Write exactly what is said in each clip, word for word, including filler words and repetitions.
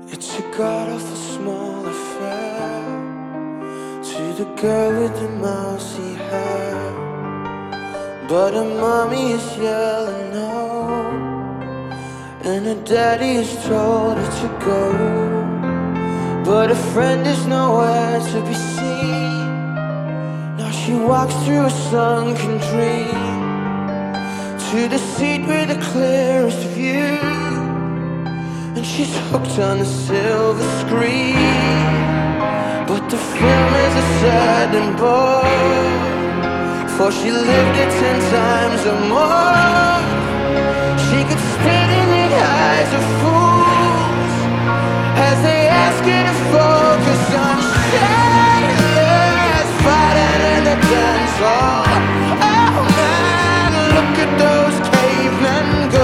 It's a god-awful small affair to the girl with the mousy hair, but her mommy is yelling no, and her daddy has told her to go, but her friend is nowhere to be seen. Now she walks through a sunken dream to the seat with the clearest view, and she's hooked on the silver screen. But the film is a saddening bore, for she lived it ten times or more. She could spit in the eyes of fools as they ask her to focus on sailors fighting in the dance hall. Oh man, look at those cavemen go.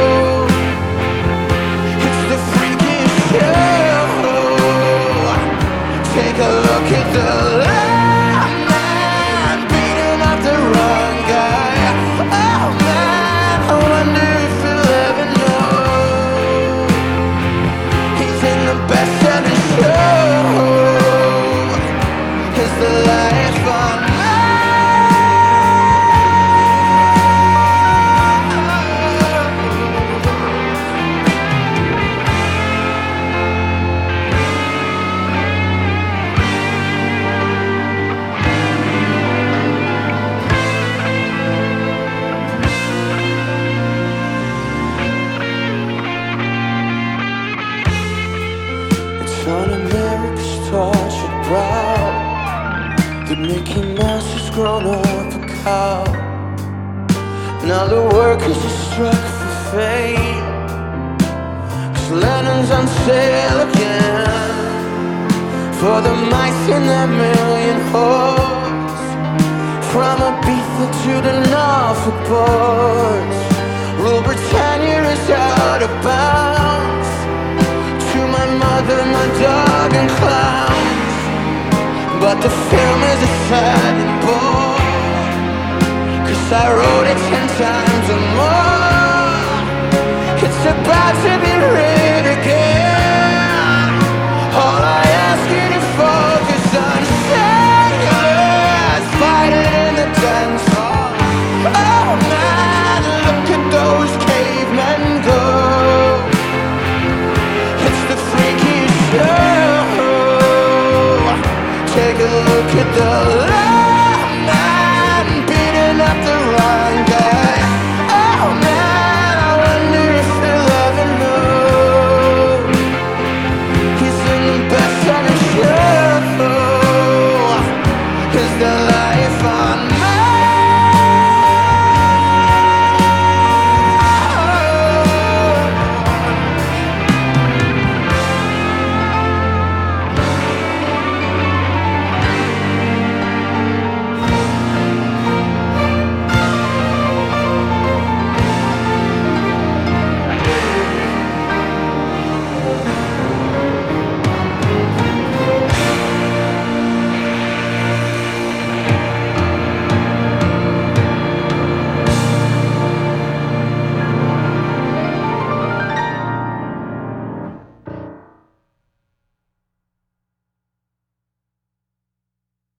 Take a look at the last man beating up the wrong guy. Oh man, I wonder if he'll ever know he's in the best-selling show. Is the life on on America's tortured brow that Mickey Mouse has grown up a cow. Now the workers are struck for fame, 'cause Lennon's on sale again for the mice in their million holes. From Ibiza to the Norfolk boards, Rule Britannia is out of bounds. My mother, my dog and clowns, but the film is a sad and bore, 'cause I wrote it ten times or more.